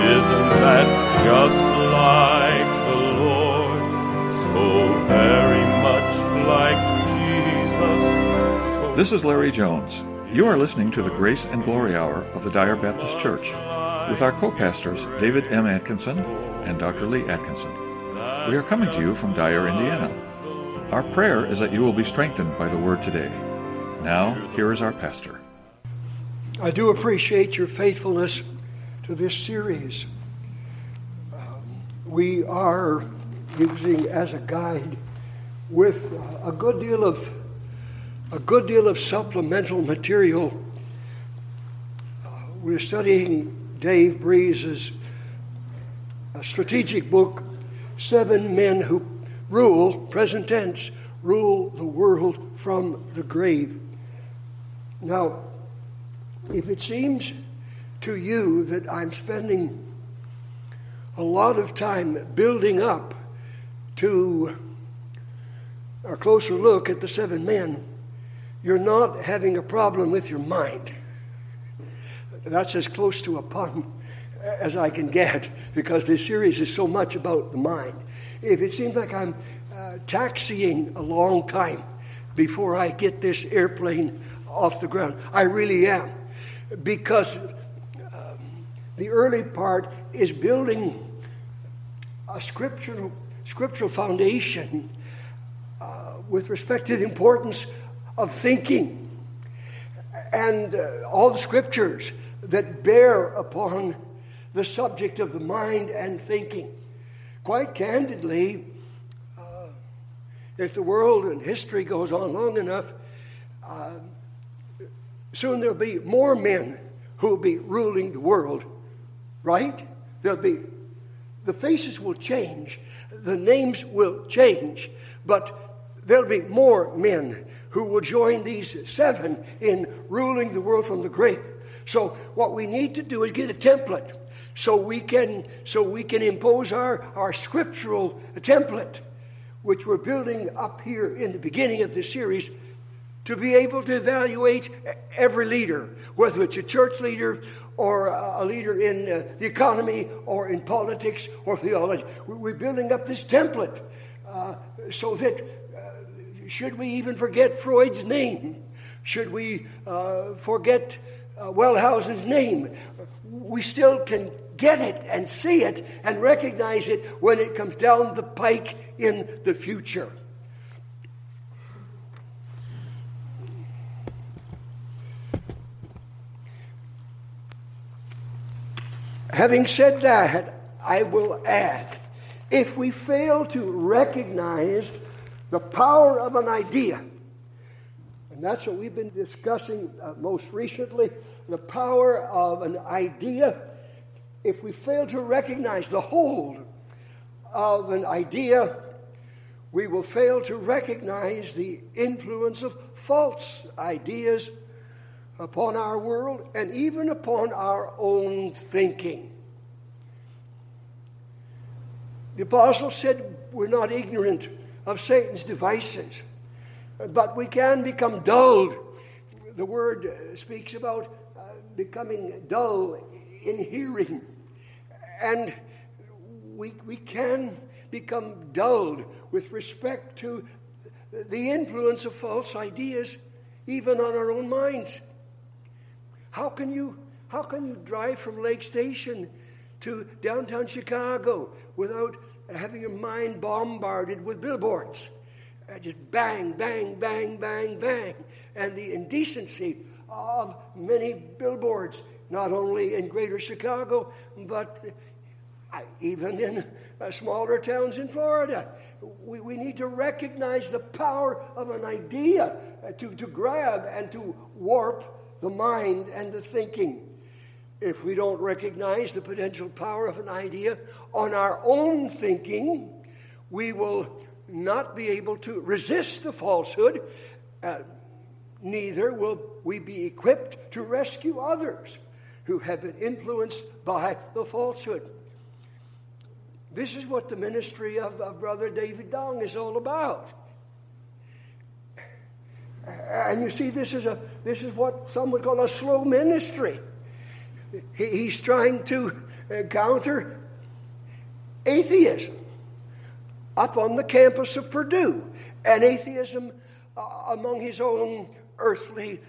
Isn't that just like the Lord? So very much like Jesus. This is Larry Jones. You are listening to the Grace and Glory Hour of the Dyer Baptist Church with our co-pastors David M. Atkinson and Dr. Lee Atkinson. We are coming to you from Dyer, Indiana. Our prayer is that you will be strengthened by the Word today. Now, here is our pastor. I do appreciate your faithfulness to this series. We are using as a guide with a good deal of supplemental material. We're studying Dave Breeze's strategic book, 7 Men Who Rule, present tense, rule the world from the grave. Now, if it seems to you that I'm spending a lot of time building up to a closer look at the 7 men, you're not having a problem with your mind. That's as close to a pun as I can get, because this series is so much about the mind. If it seems like I'm taxiing a long time before I get this airplane off the ground, I really am, because the early part is building a scriptural foundation with respect to the importance of thinking and all the scriptures that bear upon the subject of the mind and thinking. Quite candidly, if the world and history goes on long enough, soon there'll be more men who will be ruling the world, right? The faces will change, the names will change, but there'll be more men who will join these 7 in ruling the world from the grave. So what we need to do is get a template so we can impose our scriptural template, which we're building up here in the beginning of this series, to be able to evaluate every leader, whether it's a church leader or a leader in the economy or in politics or theology. We're building up this template so that should we even forget Freud's name, should we forget Wellhausen's name, we still can get it and see it and recognize it when it comes down the pike in the future. Having said that, I will add, if we fail to recognize the power of an idea, and that's what we've been discussing most recently, the power of an idea, if we fail to recognize the hold of an idea, we will fail to recognize the influence of false ideas upon our world and even upon our own thinking. The apostle said we're not ignorant of Satan's devices, but we can become dulled. The word speaks about becoming dull in hearing, and we can become dulled with respect to the influence of false ideas even on our own minds. How can you drive from Lake Station to downtown Chicago without having your mind bombarded with billboards? Just bang, bang, bang, bang, bang. And the indecency of many billboards, not only in greater Chicago, but even in smaller towns in Florida. We need to recognize the power of an idea to grab and to warp the mind and the thinking. If we don't recognize the potential power of an idea on our own thinking, we will not be able to resist the falsehood. Neither will we be equipped to rescue others who have been influenced by the falsehood. This is what the ministry of Brother David Dong is all about. And you see, this is what some would call a slow ministry. He's trying to encounter atheism up on the campus of Purdue, and atheism among his own earthly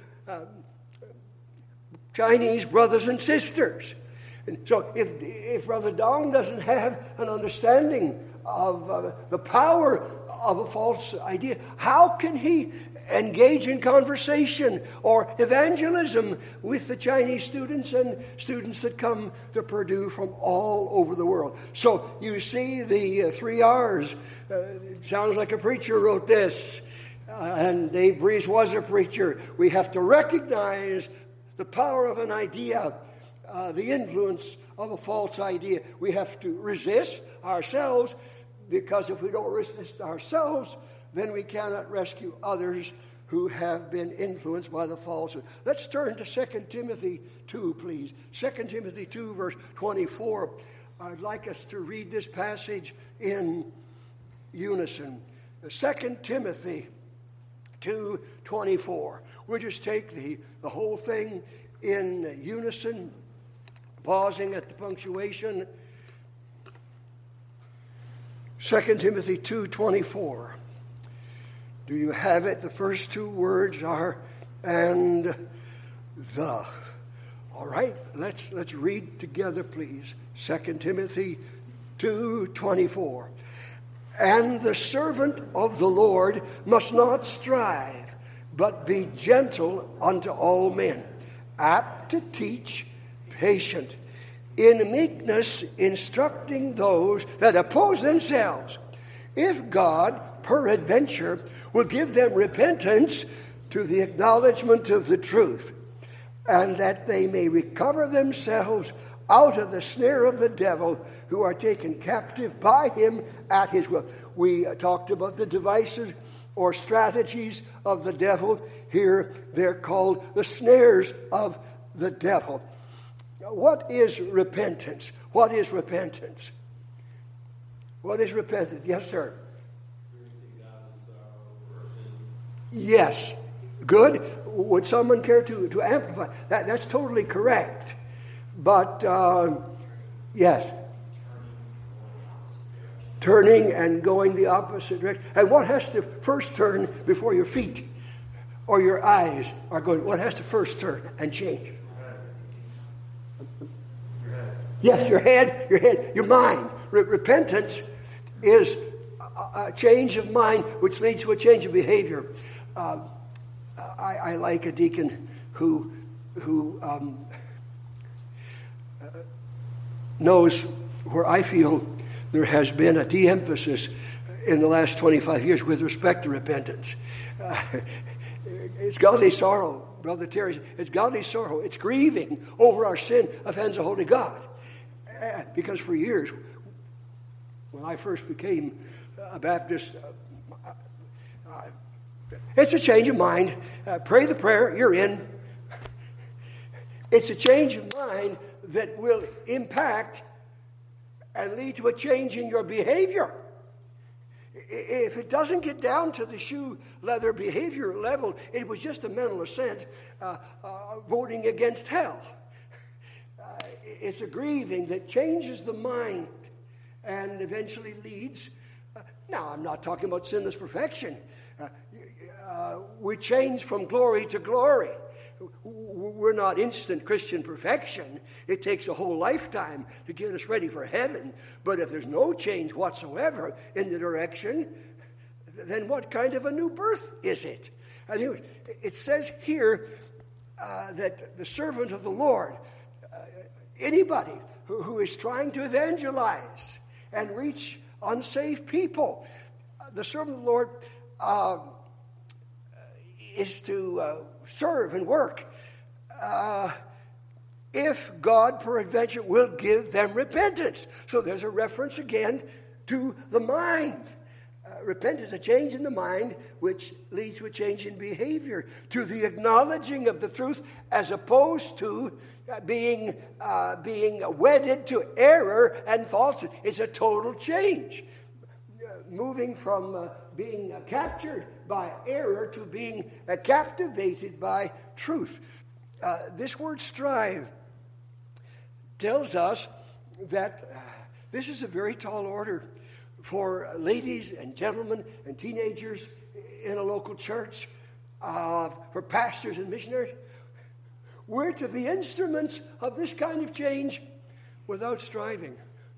Chinese brothers and sisters. And so if Brother Dong doesn't have an understanding of the power of a false idea, how can he engage in conversation or evangelism with the Chinese students and students that come to Purdue from all over the world? So you see the 3 R's. It sounds like a preacher wrote this, and Dave Breeze was a preacher. We have to recognize the power of an idea, the influence of a false idea. We have to resist ourselves, because if we don't resist ourselves, then we cannot rescue others who have been influenced by the falsehood. Let's turn to 2 Timothy 2, please. 2 Timothy 2, verse 24. I'd like us to read this passage in unison. 2 Timothy 2:24. We'll just take the whole thing in unison, pausing at the punctuation. 2 Timothy 2:24. Do you have it? The first 2 words are "and the." All right, let's read together, please. 2 Timothy 2:24. And the servant of the Lord must not strive, but be gentle unto all men, apt to teach, patient, in meekness instructing those that oppose themselves, if God peradventure will give them repentance to the acknowledgement of the truth, and that they may recover themselves out of the snare of the devil, who are taken captive by him at his will. We talked about the devices or strategies of the devil. Here they're called the snares of the devil. What is repentance? What is repentance? What is repentance? Yes, sir. Yes. Good. Would someone care to amplify? That's totally correct. But, yes. Turning and going the opposite direction. And what has to first turn before your feet or your eyes are going? What has to first turn and change? Yes, your head, your mind. Repentance is a change of mind which leads to a change of behavior. I like a deacon who knows where I feel there has been a de-emphasis in the last 25 years with respect to repentance. It's godly sorrow, Brother Terry. It's godly sorrow. It's grieving over our sin offends a holy God. Because for years, when I first became a Baptist, it's a change of mind. Pray the prayer, you're in. It's a change of mind that will impact and lead to a change in your behavior. If it doesn't get down to the shoe leather behavior level, it was just a mental assent, voting against hell. It's a grieving that changes the mind and eventually leads. Now, I'm not talking about sinless perfection. We change from glory to glory. We're not instant Christian perfection. It takes a whole lifetime to get us ready for heaven. But if there's no change whatsoever in the direction, then what kind of a new birth is it? Anyway, it says here that the servant of the Lord, anybody who is trying to evangelize and reach unsaved people, the servant of the Lord is to serve and work if God peradventure will give them repentance. So there's a reference again to the mind. Repentance, a change in the mind, which leads to a change in behavior, to the acknowledging of the truth, as opposed to being wedded to error and falsehood. It's a total change, moving from being captured by error to being captivated by truth. This word strive tells us that this is a very tall order for ladies and gentlemen and teenagers in a local church, for pastors and missionaries. We're to be instruments of this kind of change without striving.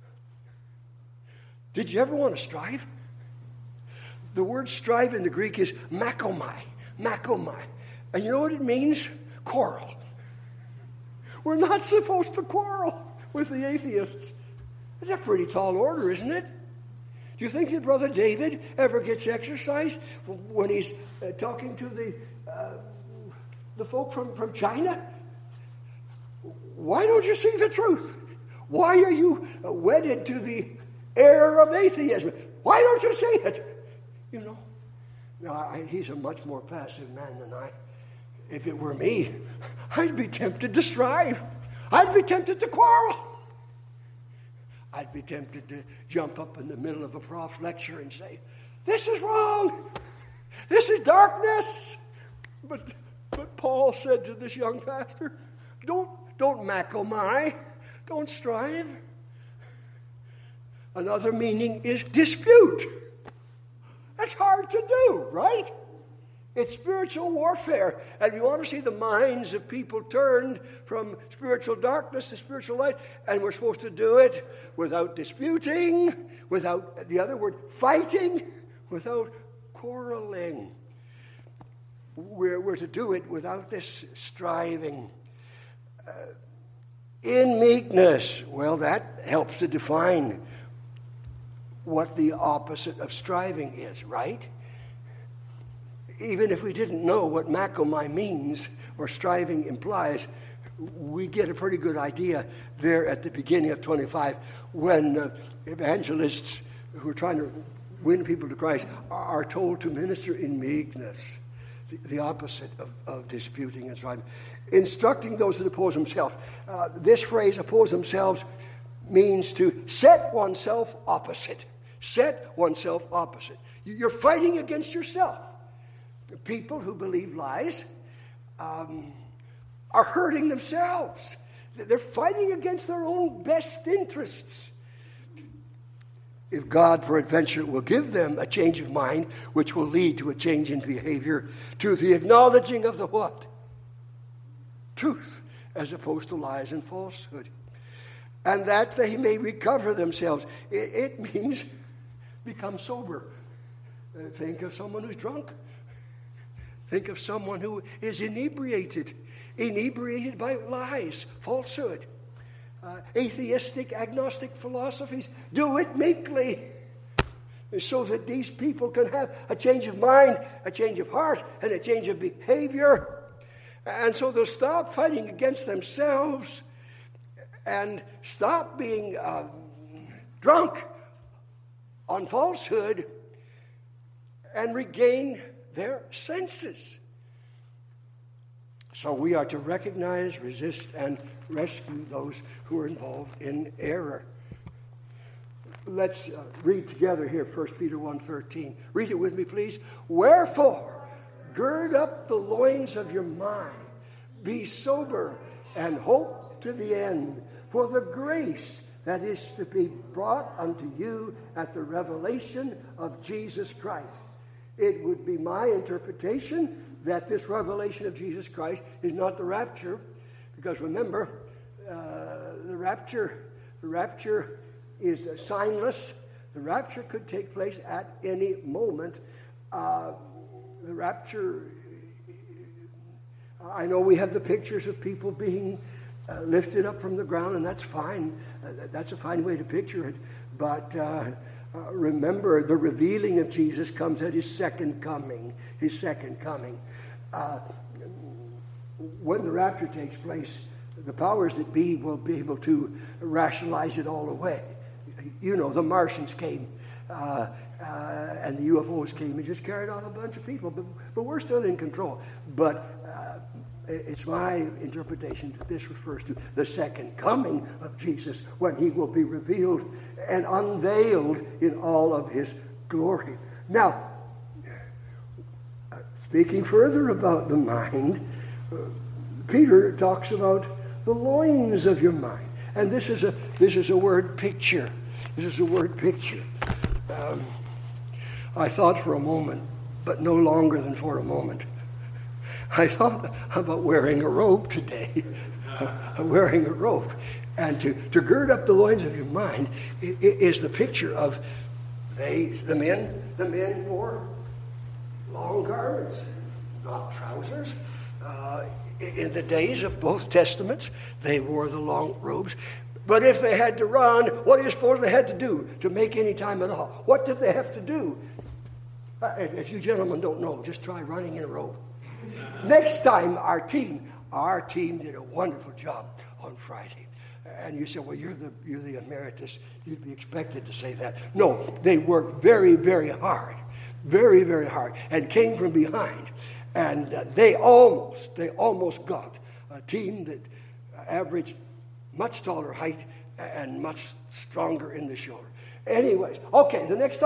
Did you ever want to strive? The word strive in the Greek is makomai. And you know what it means? Quarrel. We're not supposed to quarrel with the atheists. It's a pretty tall order, isn't it? Do you think that Brother David ever gets exercise when he's talking to the folk from China? Why don't you see the truth? Why are you wedded to the error of atheism? Why don't you see it? You know, now, he's a much more passive man than I. If it were me, I'd be tempted to strive. I'd be tempted to quarrel. I'd be tempted to jump up in the middle of a prof's lecture and say, "This is wrong. This is darkness." But Paul said to this young pastor, don't makomai, don't strive. Another meaning is dispute. That's hard to do, right? It's spiritual warfare. And you want to see the minds of people turned from spiritual darkness to spiritual light. And we're supposed to do it without disputing, without, the other word, fighting, without quarreling. We're to do it without this striving. In meekness, well, that helps to define what the opposite of striving is, right? Even if we didn't know what makomai means or striving implies, we get a pretty good idea there at the beginning of 25 when evangelists who are trying to win people to Christ are told to minister in meekness, the opposite of disputing and striving. Instructing those that oppose themselves. This phrase, oppose themselves, means to set oneself opposite. Set oneself opposite. You're fighting against yourself. People who believe lies are hurting themselves. They're fighting against their own best interests. If God, peradventure, will give them a change of mind, which will lead to a change in behavior, to the acknowledging of the what? Truth, as opposed to lies and falsehood. And that they may recover themselves. It means become sober. Think of someone who's drunk. Think of someone who is inebriated by lies, falsehood. Atheistic, agnostic philosophies. Do it meekly so that these people can have a change of mind, a change of heart, and a change of behavior. And so they'll stop fighting against themselves and stop being drunk on falsehood and regain their senses. So we are to recognize, resist, and rescue those who are involved in error. Let's read together here 1 Peter 1:13. Read it with me, please. Wherefore, gird up the loins of your mind, be sober, and hope to the end for the grace that is to be brought unto you at the revelation of Jesus Christ. It would be my interpretation that this revelation of Jesus Christ is not the rapture, because remember, the rapture is signless. The rapture could take place at any moment. The rapture, I know we have the pictures of people being lifted up from the ground, and that's fine. That's a fine way to picture it. But remember, the revealing of Jesus comes at his second coming. His second coming. When the rapture takes place, the powers that be will be able to rationalize it all away. You know, the Martians came, and the UFOs came and just carried off a bunch of people. But we're still in control. But it's my interpretation that this refers to the second coming of Jesus, when he will be revealed and unveiled in all of his glory. Now, speaking further about the mind, Peter talks about the loins of your mind. And this is This is a word picture. This is a word picture. I thought for a moment, but no longer than for a moment, I thought about wearing a robe today. Wearing a robe. And to gird up the loins of your mind is the picture of the men wore long garments, not trousers. In the days of both testaments, they wore the long robes. But if they had to run, what do you suppose they had to do to make any time at all? What did they have to do? If you gentlemen don't know, just try running in a robe. Next time, our team did a wonderful job on Friday. And you say, well, you're the emeritus. You'd be expected to say that. No, they worked very, very hard. Very, very hard. And came from behind. And they almost got a team that averaged much taller height and much stronger in the shoulder. Anyways, okay, the next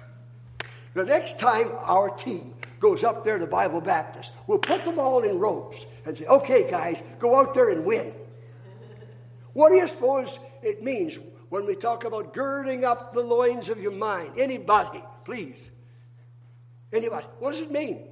time our team goes up there to Bible Baptist, we'll put them all in robes and say, okay, guys, go out there and win. What do you suppose it means when we talk about girding up the loins of your mind? Anybody, please. Anybody. What does it mean?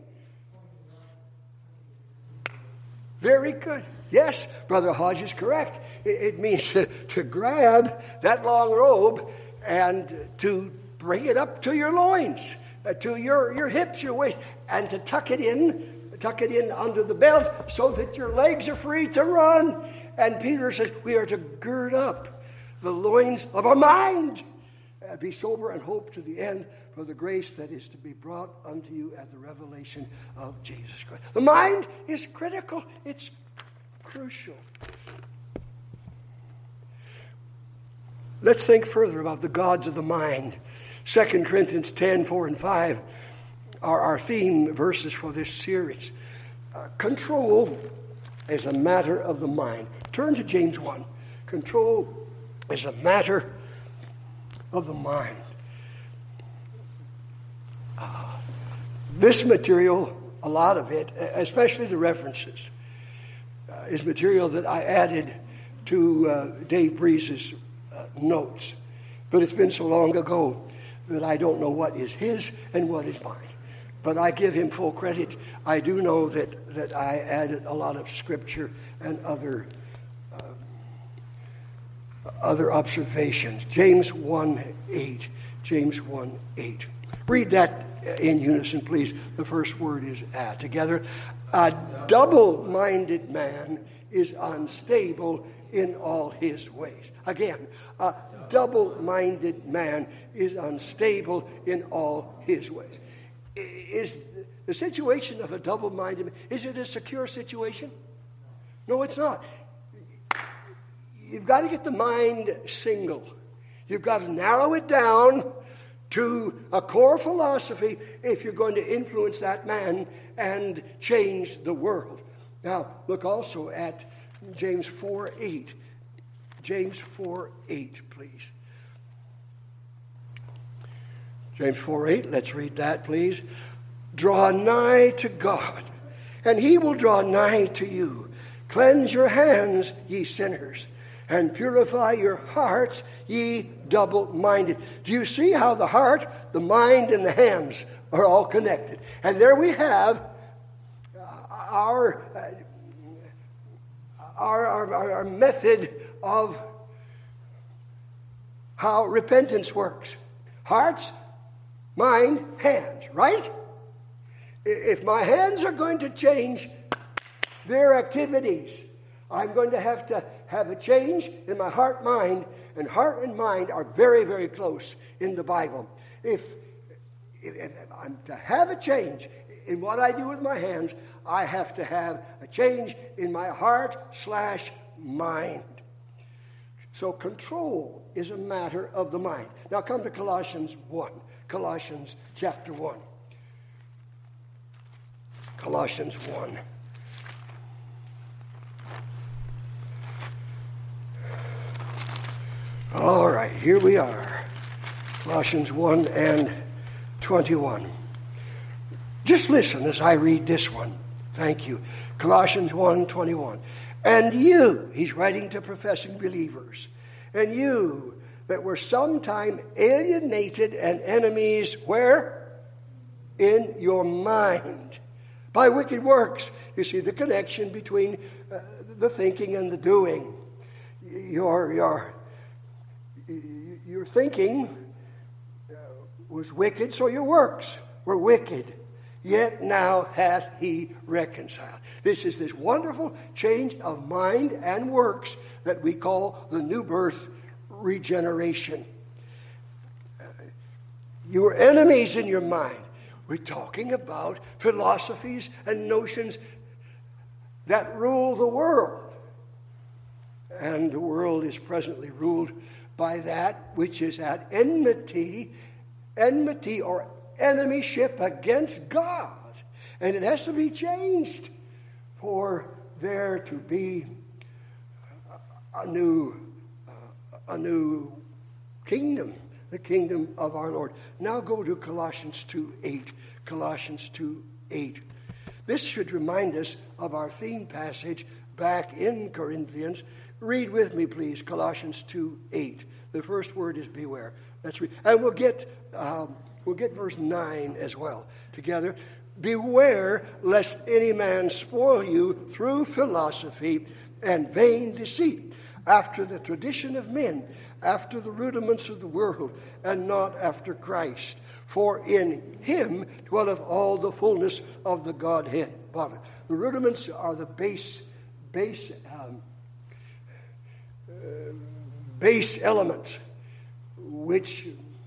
Very good. Yes, Brother Hodge is correct. It means to grab that long robe and to bring it up to your loins, to your hips, your waist, and to tuck it in under the belt so that your legs are free to run. And Peter says we are to gird up the loins of our mind. Be sober and hope to the end for the grace that is to be brought unto you at the revelation of Jesus Christ. The mind is critical. It's crucial. Let's think further about the gods of the mind. 2 Corinthians 10, 4 and 5 are our theme verses for this series. Control is a matter of the mind. Turn to James 1. Control is a matter of the mind. This material, a lot of it, especially the references, is material that I added to Dave Breeze's notes. But it's been so long ago that I don't know what is his and what is mine. But I give him full credit. I do know that I added a lot of scripture and other observations. James 1:8. James 1:8. Read that in unison, please. The first word is together. A double-minded man is unstable in all his ways. Again, a double-minded man is unstable in all his ways. Is the situation of a double-minded man, is it a secure situation? No, it's not. You've got to get the mind single. You've got to narrow it down to a core philosophy if you're going to influence that man and change the world. Now, look also at James 4:8. James 4:8, please. James 4:8, let's read that, please. Draw nigh to God, and he will draw nigh to you. Cleanse your hands, ye sinners, and purify your hearts, ye double-minded. Do you see how the heart, the mind, and the hands are all connected? And there we have our method of how repentance works. Hearts, mind, hands, right? If my hands are going to change their activities, I'm going to have a change in my heart, mind, and heart and mind are very, very close in the Bible. If I'm to have a change in what I do with my hands, I have to have a change in my heart/mind. So control is a matter of the mind. Now come to Colossians 1. Colossians chapter 1. Colossians 1. All right, here we are. Colossians 1 and 21. Just listen as I read this one. Thank you. Colossians 1:21. And you, he's writing to professing believers, And you that were sometime alienated and enemies, where? In your mind. By wicked works. You see the connection between the thinking and the doing. Your thinking was wicked, so your works were wicked. Yet now hath he reconciled. This is this wonderful change of mind and works that we call the new birth, regeneration. You were enemies in your mind. We're talking about philosophies and notions that rule the world. And the world is presently ruled by that which is at enmity or enemyship against God. And it has to be changed for there to be a new kingdom, the kingdom of our Lord. Now go to Colossians 2:8. Colossians 2:8. This should remind us of our theme passage back in Corinthians. Read with me, please, Colossians 2:8. The first word is beware. Let's read. And we'll get verse 9 as well together. Beware lest any man spoil you through philosophy and vain deceit, after the tradition of men, after the rudiments of the world, and not after Christ. For in him dwelleth all the fullness of the Godhead bodily. The rudiments are the base elements, which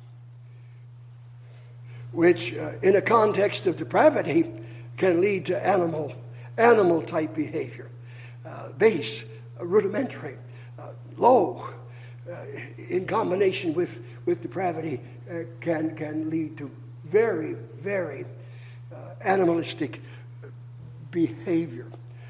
in a context of depravity can lead to animal type behavior. Base, rudimentary, low, in combination with depravity can lead to very, very animalistic behavior.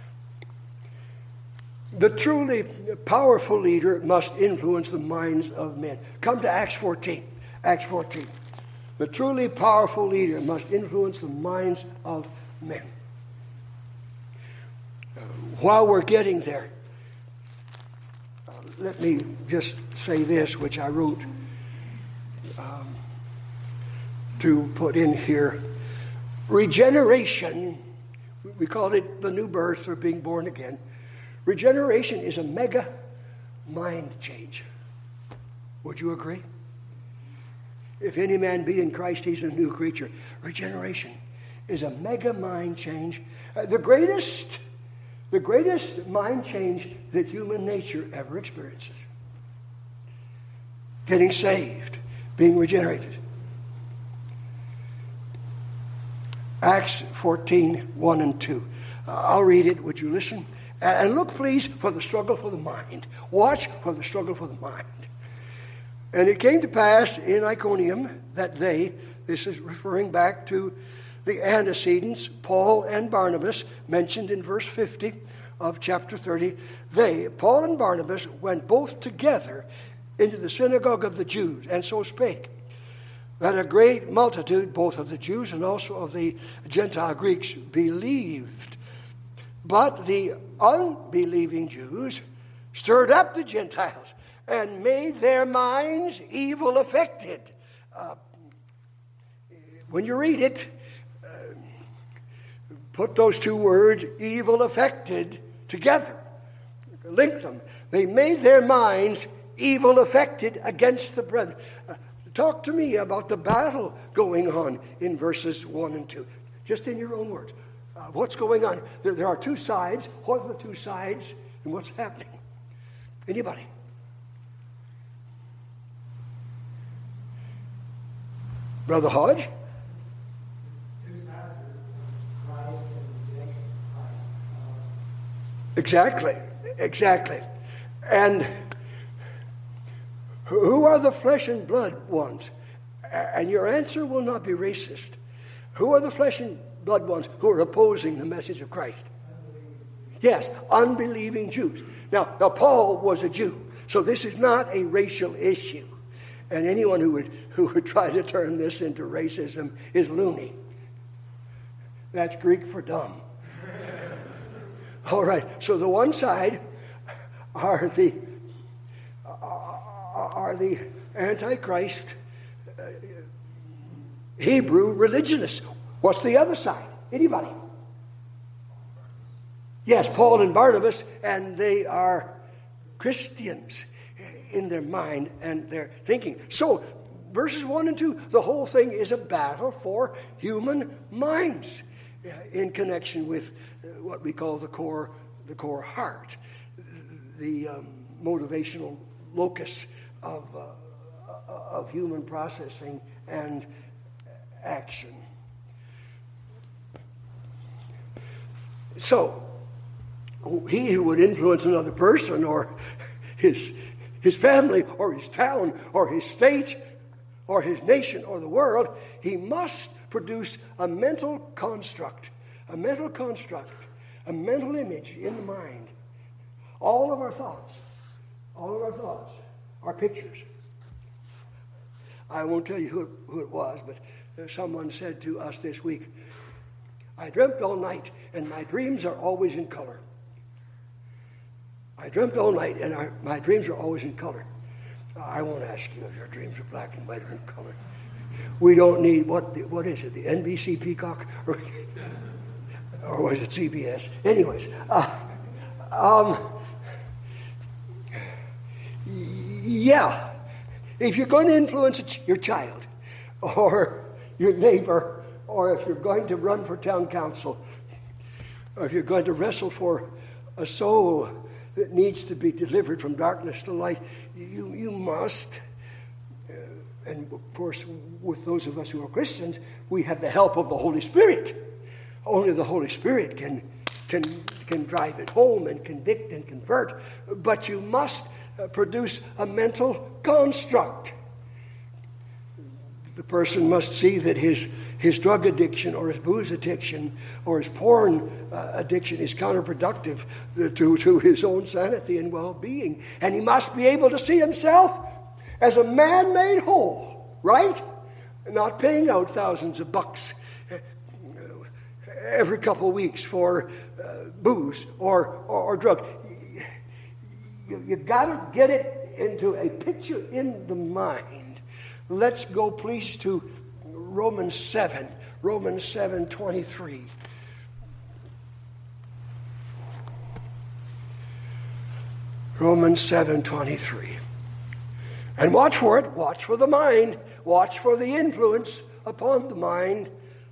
The truly powerful leader must influence the minds of men. Come to Acts 14. Acts 14. The truly powerful leader must influence the minds of men. While we're getting there, let me just say this, which I wrote to put in here. Regeneration, we call it the new birth or being born again. Regeneration is a mega mind change. Would you agree? If any man be in Christ, he's a new creature. Regeneration is a mega mind change. The greatest mind change that human nature ever experiences. Getting saved, being regenerated. Acts 14, 1 and 2. I'll read it. Would you listen? And look, please, for the struggle for the mind. Watch for the struggle for the mind. And it came to pass in Iconium that this is referring back to the antecedents, Paul and Barnabas, mentioned in verse 50 of chapter 30. Paul and Barnabas, went both together into the synagogue of the Jews, and so spake, that a great multitude, both of the Jews and also of the Gentile Greeks, believed. But the unbelieving Jews stirred up the Gentiles and made their minds evil affected. When you read it, put those two words, evil affected, together. Link them. They made their minds evil affected against the brethren. Talk to me about the battle going on in verses 1 and 2. Just in your own words. What's going on? There are two sides. What are the two sides and what's happening? Anybody? Brother Hodge? Two sides are Christ and rejection of Christ. Exactly. And who are the flesh and blood ones? And your answer will not be racist. Who are the flesh and blood ones who are opposing the message of Christ? Yes, unbelieving Jews. Now, Paul was a Jew, so this is not a racial issue. And anyone who would try to turn this into racism is loony. That's Greek for dumb. All right, so the one side are are the Antichrist Hebrew religionists. What's the other side? Anybody? Yes, Paul and Barnabas, and they are Christians in their mind and their thinking. So, verses 1 and 2, the whole thing is a battle for human minds in connection with what we call the core heart, the motivational locus of human processing and action. So, he who would influence another person or his family or his town or his state or his nation or the world, he must produce a mental construct, a mental image in the mind. All of our thoughts are pictures. I won't tell you who it was, but someone said to us this week, I dreamt all night and my dreams are always in color. I dreamt all night and my dreams are always in color. I won't ask you if your dreams are black and white or in color. We don't need, what is it, the NBC Peacock? Or was it CBS? Anyways, yeah, if you're going to influence your child or your neighbor, or if you're going to run for town council, or if you're going to wrestle for a soul that needs to be delivered from darkness to light, you must, and of course with those of us who are Christians, we have the help of the Holy Spirit. Only the Holy Spirit can drive it home and convict and convert, but you must produce a mental construct. The person must see that his drug addiction or his booze addiction or his porn addiction is counterproductive to his own sanity and well-being. And he must be able to see himself as a man made whole, right? Not paying out thousands of bucks every couple of weeks for booze or drug. You've got to get it into a picture in the mind. Let's go, please, to Romans 7:23. Romans 7:23. And watch for it, watch for the mind, watch for the influence upon the mind.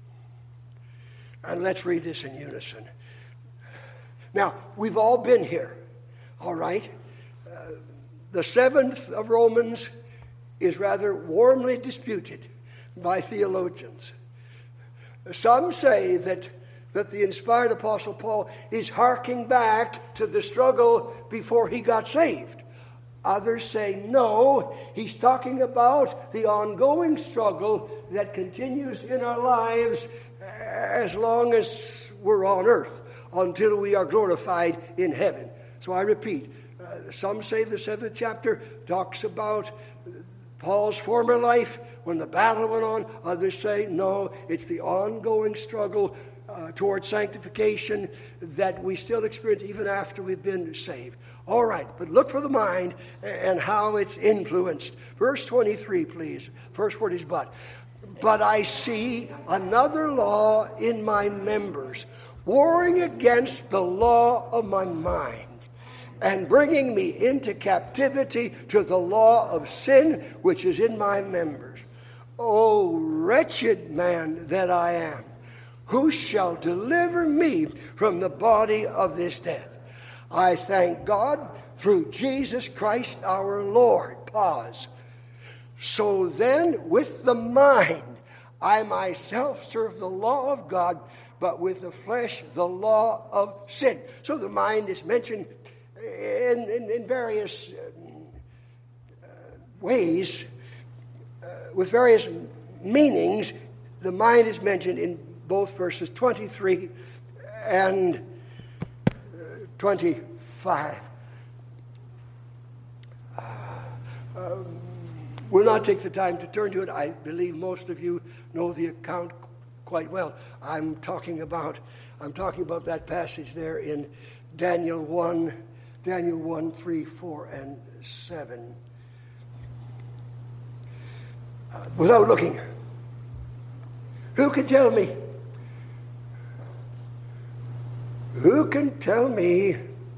And let's read this in unison. Now, we've all been here, all right? The 7th of Romans is rather warmly disputed by theologians. Some say that the inspired Apostle Paul is harking back to the struggle before he got saved. Others say no, he's talking about the ongoing struggle that continues in our lives as long as we're on earth, until we are glorified in heaven. So I repeat, some say the 7th chapter talks about Paul's former life when the battle went on. Others say, no, it's the ongoing struggle towards sanctification that we still experience even after we've been saved. All right, but look for the mind and how it's influenced. Verse 23, please. First word is but. But I see another law in my members, warring against the law of my mind, and bringing me into captivity to the law of sin which is in my members. O wretched man that I am, who shall deliver me from the body of this death? I thank God through Jesus Christ our Lord. Pause. So then, with the mind, I myself serve the law of God, but with the flesh, the law of sin. So the mind is mentioned in various ways, with various meanings. The mind is mentioned in both verses 23 and 25. We'll not take the time to turn to it. I believe most of you know the account quite well. I'm talking about that passage there in Daniel 1, 3, 4, and 7. without looking. Who can tell me? Who can tell me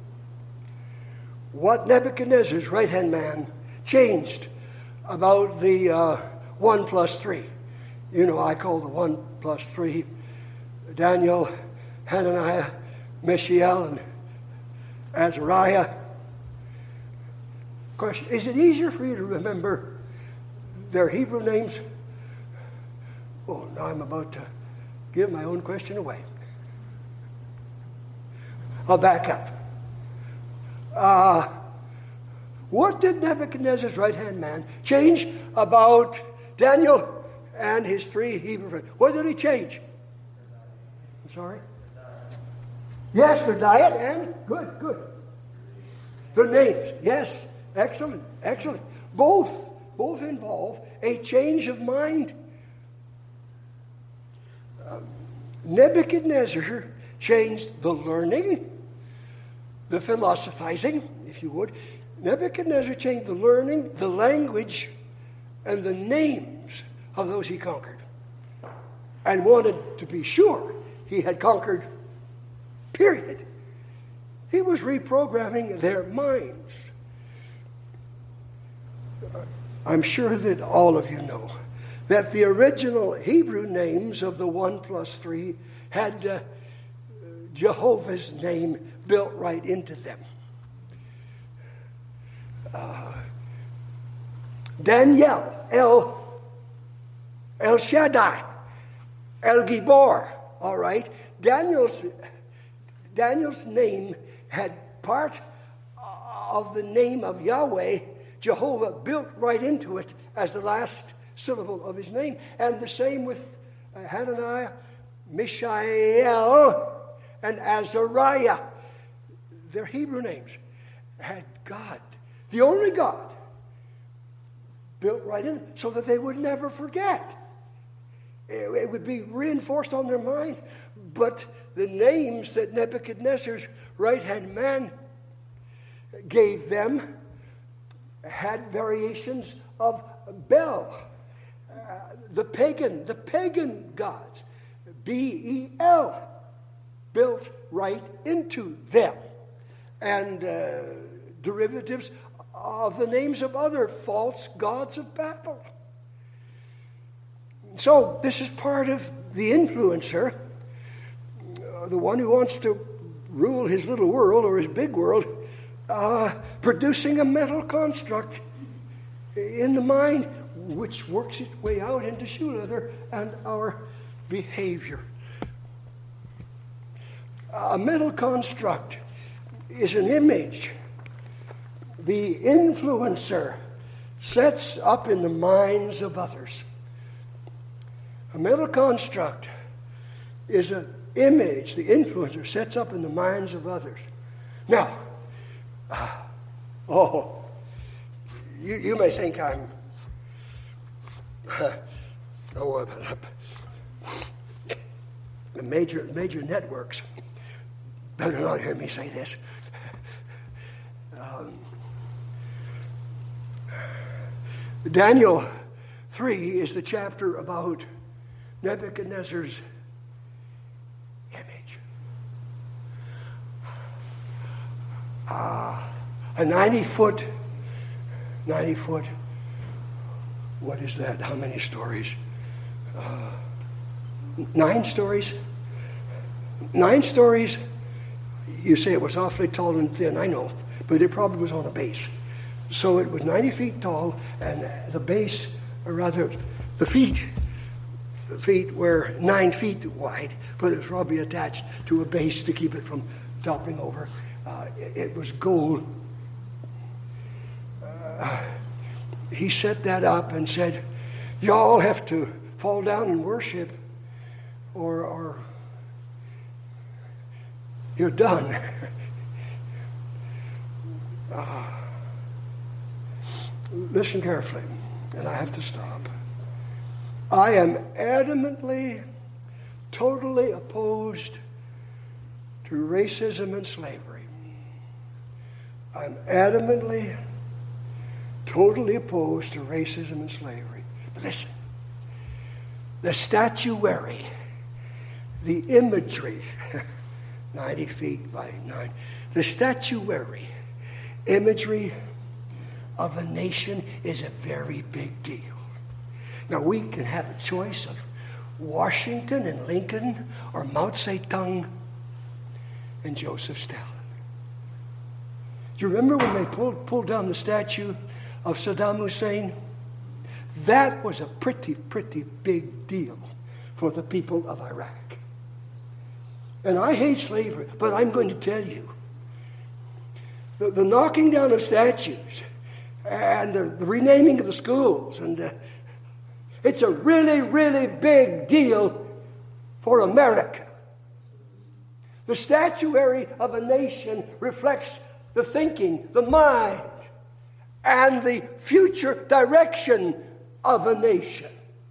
what Nebuchadnezzar's right-hand man changed about the 1 plus 3? You know, I call the 1 plus 3 Daniel, Hananiah, Mishael, and Azariah. Question, is it easier for you to remember their Hebrew names? Oh, now I'm about to give my own question away. I'll back up. What did Nebuchadnezzar's right-hand man change about Daniel and his 3 Hebrew friends? What did he change? I'm sorry? Yes, their diet and good. Their names, yes, excellent. Both involve a change of mind. Nebuchadnezzar changed the learning, the philosophizing, if you would. Nebuchadnezzar changed the learning, the language, and the names of those he conquered, and wanted to be sure he had conquered, period. He was reprogramming their minds. I'm sure that all of you know that the original Hebrew names of the 1 plus 3 had Jehovah's name built right into them. Daniel, El Shaddai, El Gibor, all right? Daniel's name had part of the name of Yahweh, Jehovah, built right into it as the last syllable of his name. And the same with Hananiah, Mishael, and Azariah. Their Hebrew names had God, the only God, built right in so that they would never forget. It would be reinforced on their mind. But the names that Nebuchadnezzar's right-hand man gave them had variations of Bel, the pagan gods, Bel, built right into them, and derivatives of the names of other false gods of Babel. So this is part of the influencer, the one who wants to rule his little world or his big world, producing a mental construct in the mind which works its way out into shoe leather and our behavior. A mental construct is an image the influencer sets up in the minds of others. A mental construct is an image the influencer sets up in the minds of others. Now, you may think I'm the major networks better not hear me say this. Daniel 3 is the chapter about Nebuchadnezzar's image. A 90-foot, what is that? How many stories? 9 stories? 9 stories. You say it was awfully tall and thin, I know, but it probably was on a base. So it was 90 feet tall, and the base, or rather, the feet were 9 feet wide, but it was probably attached to a base to keep it from toppling over. It was gold. He set that up and said, y'all have to fall down and worship, or you're done. Listen carefully, and I have to stop. I am adamantly, totally opposed to racism and slavery. I'm adamantly, totally opposed to racism and slavery. Listen. The statuary, the imagery, 90 feet by 9, the statuary imagery of a nation is a very big deal. Now, we can have a choice of Washington and Lincoln or Mao Zedong and Joseph Stalin. Do you remember when they pulled down the statue of Saddam Hussein? That was a pretty big deal for the people of Iraq. And I hate slavery, but I'm going to tell you, the knocking down of statues and the renaming of the schools, and it's a really big deal for America. The statuary of a nation reflects the thinking, the mind, and the future direction of a nation.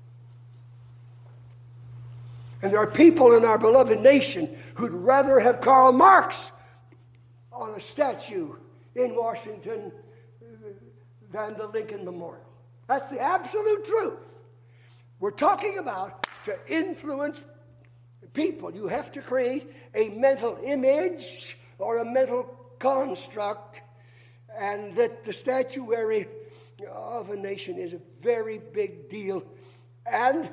And there are people in our beloved nation who'd rather have Karl Marx on a statue in Washington than the Lincoln Memorial. That's the absolute truth. We're talking about to influence people. You have to create a mental image or a mental construct, and that the statuary of a nation is a very big deal. And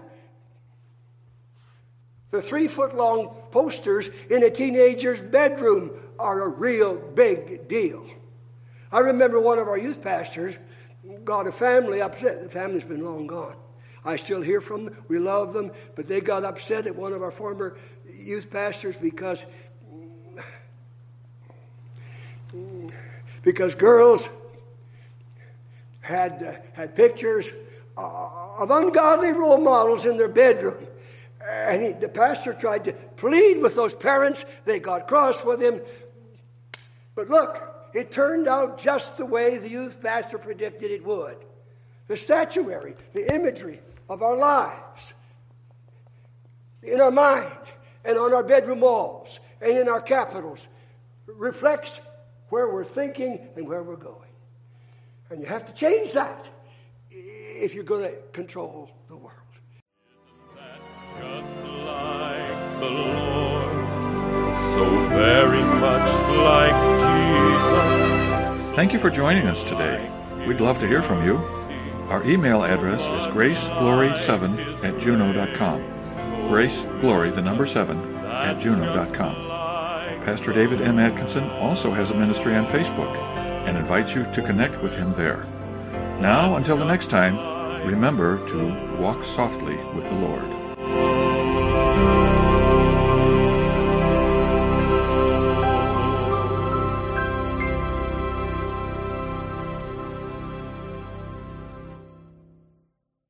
the 3-foot-long posters in a teenager's bedroom are a real big deal. I remember one of our youth pastors got a family upset. The family's been long gone. I still hear from them. We love them. But they got upset at one of our former youth pastors because girls had pictures of ungodly role models in their bedroom. And the pastor tried to plead with those parents. They got cross with him. But look, it turned out just the way the youth pastor predicted it would. The statuary, the imagery of our lives, in our mind and on our bedroom walls and in our capitals, reflects where we're thinking and where we're going. And you have to change that if you're going to control the world. Just like the Lord, so very much like Jesus. Thank you for joining us today. We'd love to hear from you. Our email address is graceglory7@juno.com. Graceglory, the number 7, @juno.com. Pastor David M. Atkinson also has a ministry on Facebook and invites you to connect with him there. Now, until the next time, remember to walk softly with the Lord.